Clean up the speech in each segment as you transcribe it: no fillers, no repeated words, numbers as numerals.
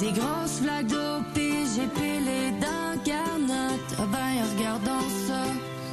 Des grosses flaques d'eau, pis j'ai pilé dans Garnotte. Ah ben, regardons ça.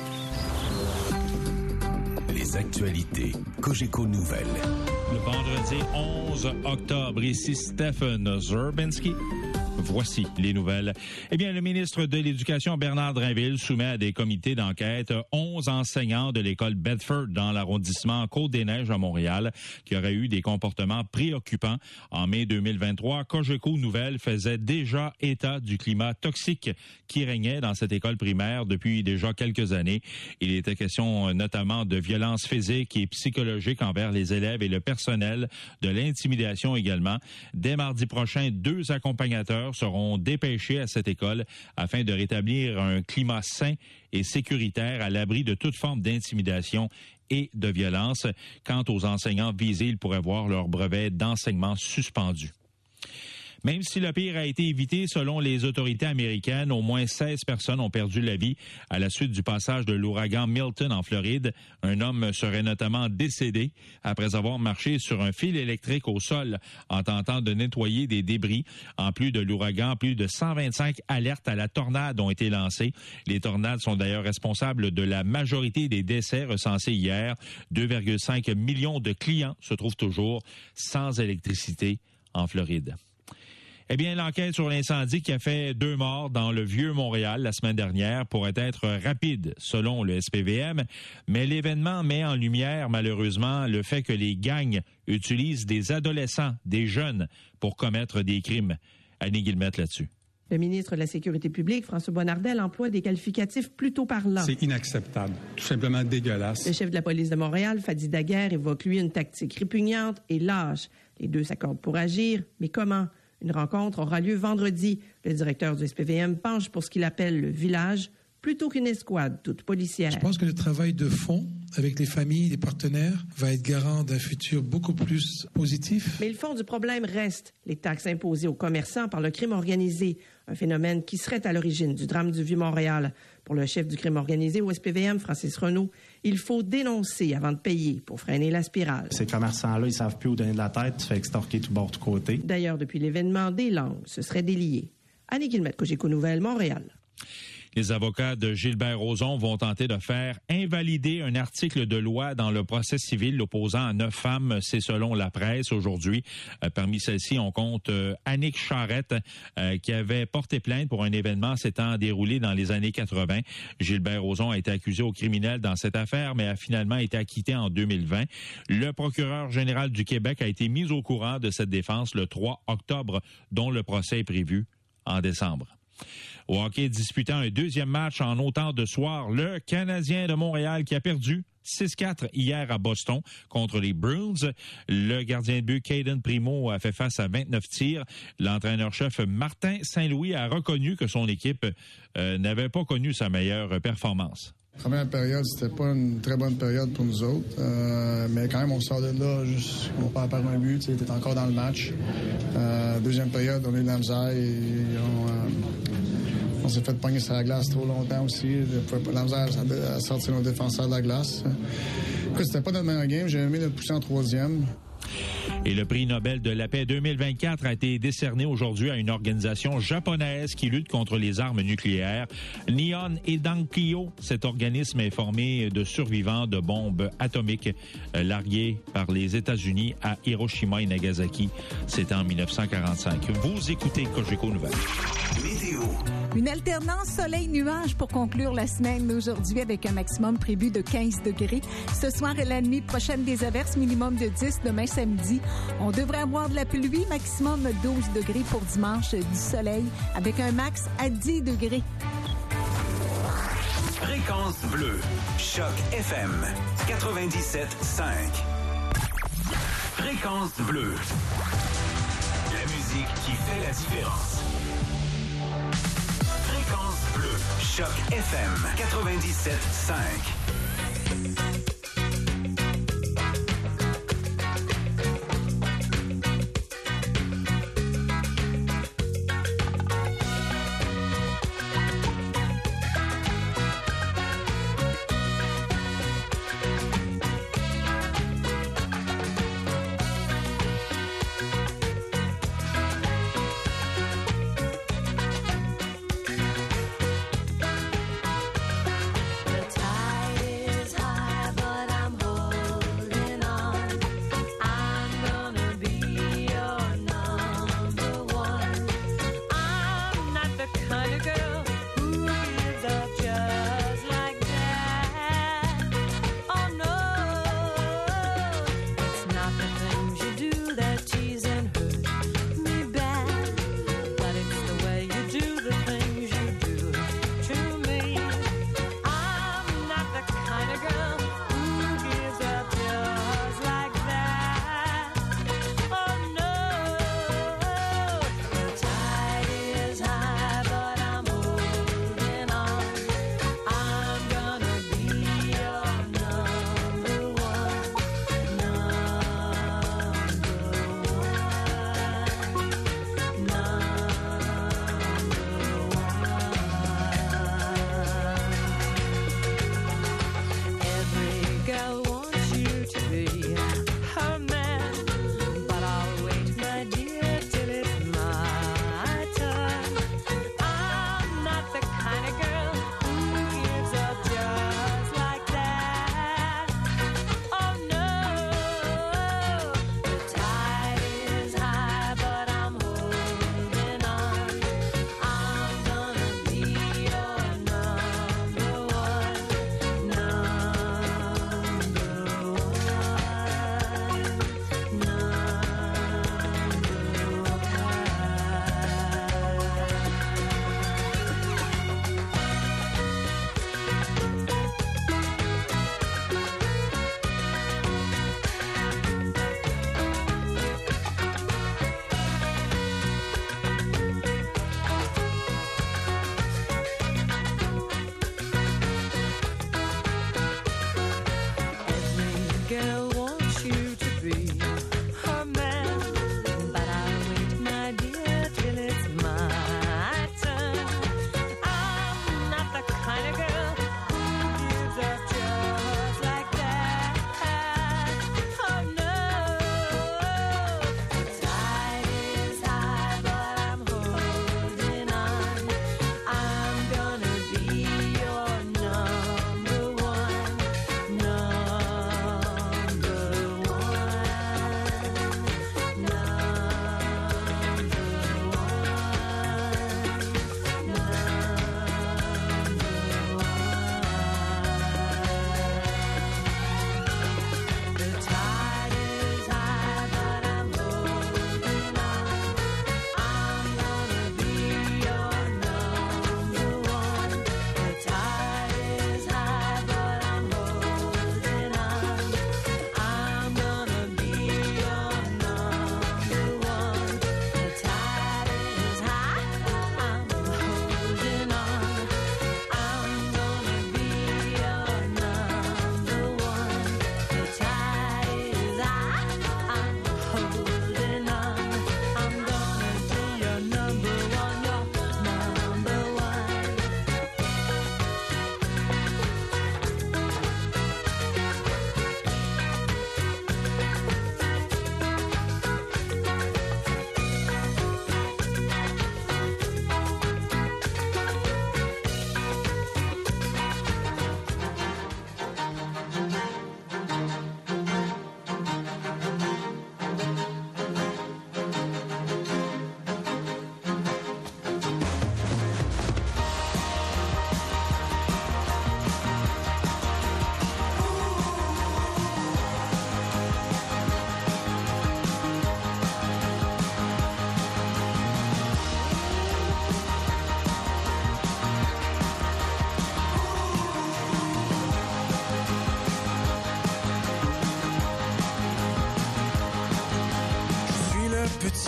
Les actualités Cogeco Nouvelles. Le vendredi 11 octobre, ici Stephen Zerbinski. Voici les nouvelles. Eh bien, le ministre de l'Éducation, Bernard Drinville, soumet à des comités d'enquête 11 enseignants de l'école Bedford dans l'arrondissement Côte-des-Neiges à Montréal qui auraient eu des comportements préoccupants. En mai 2023, Cogeco Nouvelles faisait déjà état du climat toxique qui régnait dans cette école primaire depuis déjà quelques années. Il était question notamment de violences physiques et psychologiques envers les élèves et le personnel, de l'intimidation également. Dès mardi prochain, 2 accompagnateurs seront dépêchés à cette école afin de rétablir un climat sain et sécuritaire à l'abri de toute forme d'intimidation et de violence. Quant aux enseignants visés, ils pourraient voir leur brevet d'enseignement suspendu. Même si le pire a été évité, selon les autorités américaines, au moins 16 personnes ont perdu la vie à la suite du passage de l'ouragan Milton en Floride. Un homme serait notamment décédé après avoir marché sur un fil électrique au sol en tentant de nettoyer des débris. En plus de l'ouragan, plus de 125 alertes à la tornade ont été lancées. Les tornades sont d'ailleurs responsables de la majorité des décès recensés hier. 2,5 millions de clients se trouvent toujours sans électricité en Floride. Eh bien, l'enquête sur l'incendie qui a fait 2 morts dans le Vieux-Montréal la semaine dernière pourrait être rapide, selon le SPVM, mais l'événement met en lumière, malheureusement, le fait que les gangs utilisent des adolescents, des jeunes, pour commettre des crimes. Annie Guillemette là-dessus. Le ministre de la Sécurité publique, François Bonnardel, emploie des qualificatifs plutôt parlants. C'est inacceptable, tout simplement dégueulasse. Le chef de la police de Montréal, Fadi Daguerre, évoque lui une tactique répugnante et lâche. Les 2 s'accordent pour agir, mais comment? Une rencontre aura lieu vendredi. Le directeur du SPVM penche pour ce qu'il appelle le village, plutôt qu'une escouade toute policière. Je pense que le travail de fond avec les familles, les partenaires, va être garant d'un futur beaucoup plus positif. Mais le fond du problème reste les taxes imposées aux commerçants par le crime organisé, un phénomène qui serait à l'origine du drame du Vieux-Montréal. Pour le chef du crime organisé au SPVM, Francis Renaud, il faut dénoncer avant de payer pour freiner la spirale. Ces commerçants-là, ils savent plus où donner de la tête, tu fais extorquer tout bord, tout côté. D'ailleurs, depuis l'événement, des langues se seraient déliées. Annie Guillemette, Cogeco Nouvelles, Montréal. Les avocats de Gilbert Rozon vont tenter de faire invalider un article de loi dans le procès civil l'opposant à 9 femmes, c'est selon la presse aujourd'hui. Parmi celles-ci, on compte Annick Charrette qui avait porté plainte pour un événement s'étant déroulé dans les années 80. Gilbert Rozon a été accusé au criminel dans cette affaire, mais a finalement été acquitté en 2020. Le procureur général du Québec a été mis au courant de cette défense le 3 octobre, dont le procès est prévu en décembre. Au hockey, disputant un 2e match en autant de soir, le Canadien de Montréal qui a perdu 6-4 hier à Boston contre les Bruins. Le gardien de but Caden Primo a fait face à 29 tirs. L'entraîneur-chef Martin Saint-Louis a reconnu que son équipe n'avait pas connu sa meilleure performance. Première période, c'était pas une très bonne période pour nous autres, mais quand même on sort de là, on perd par un but, t'es encore dans le match. Deuxième période, on a eu de la misère et on s'est fait pogner sur la glace trop longtemps aussi. La misère à sortir nos défenseurs de la glace. Écoute, c'était pas notre meilleur game, j'ai aimé le pousser en 3e. Et le prix Nobel de la paix 2024 a été décerné aujourd'hui à une organisation japonaise qui lutte contre les armes nucléaires. Nihon Eidankyo, cet organisme est formé de survivants de bombes atomiques larguées par les États-Unis à Hiroshima et Nagasaki. C'était en 1945. Vous écoutez Cogeco Nouvelles. Météo. Une alternance soleil-nuage pour conclure la semaine d'aujourd'hui avec un maximum prévu de 15 degrés. Ce soir et la nuit prochaine, des averses minimum de 10 demain samedi. On devrait avoir de la pluie, maximum 12 degrés pour dimanche, du soleil avec un max à 10 degrés. Fréquence bleue. Choc FM 97.5. Fréquence bleue. La musique qui fait la différence. Fréquence bleue. Choc FM 97.5.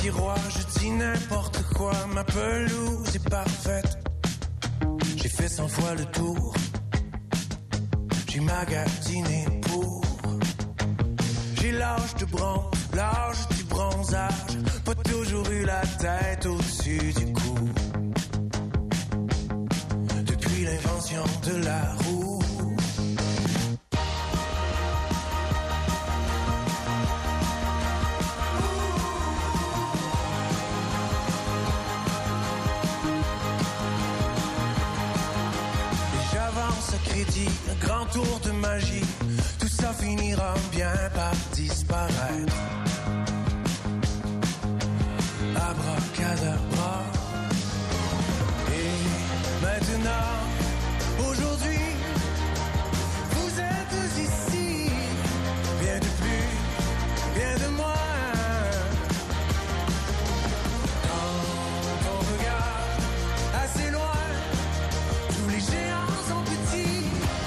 tiroir, je dis n'importe quoi. Ma pelouse est parfaite. J'ai fait 100 fois le tour. J'ai magasiné pour. J'ai l'âge de bronze, l'âge du bronzage. Pas toujours eu la tête au-dessus du cou. Depuis l'invention de la roue. Un grand tour de magie, tout ça finira bien par disparaître. Abracadabra. Et maintenant, aujourd'hui, vous êtes ici, bien de plus, bien de moins. Quand on regarde assez loin, tous les géants sont petits.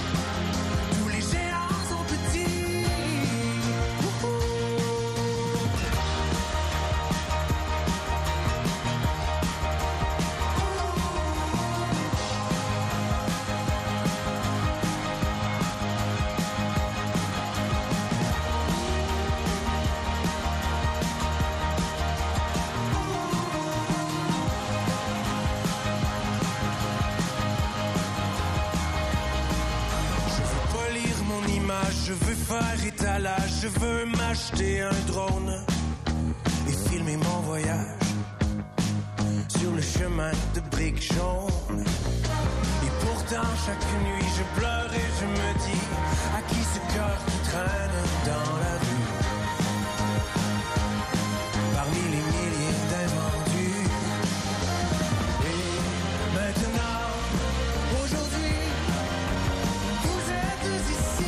Je veux faire étalage, je veux m'acheter un drone et filmer mon voyage sur le chemin de briques jaunes. Et pourtant chaque nuit je pleure et je me dis à qui ce cœur qui traîne dans la rue parmi les milliers d'invendus. Et maintenant, aujourd'hui, vous êtes ici.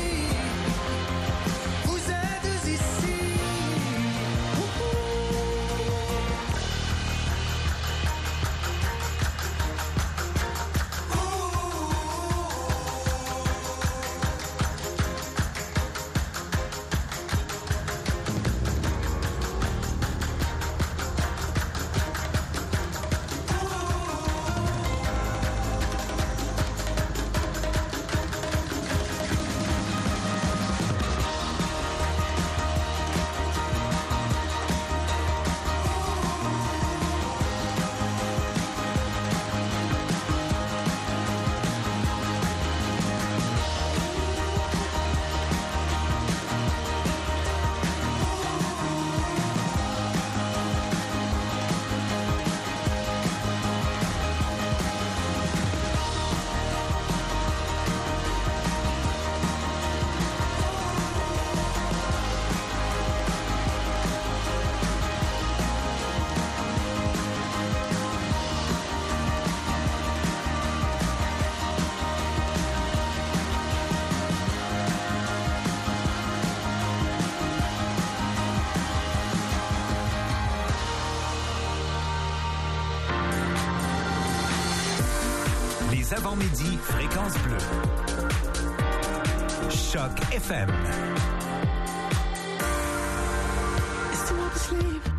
Avant-midi, Fréquence Bleue. Choc FM. It's too hard to sleep.